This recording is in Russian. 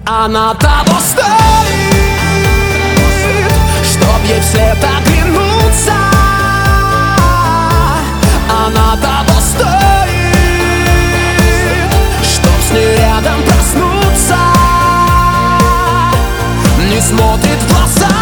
Она того стоит, чтоб ей вслед оглянуться. Она того стоит, чтоб с ней рядом проснуться. Не смотрит в глаза,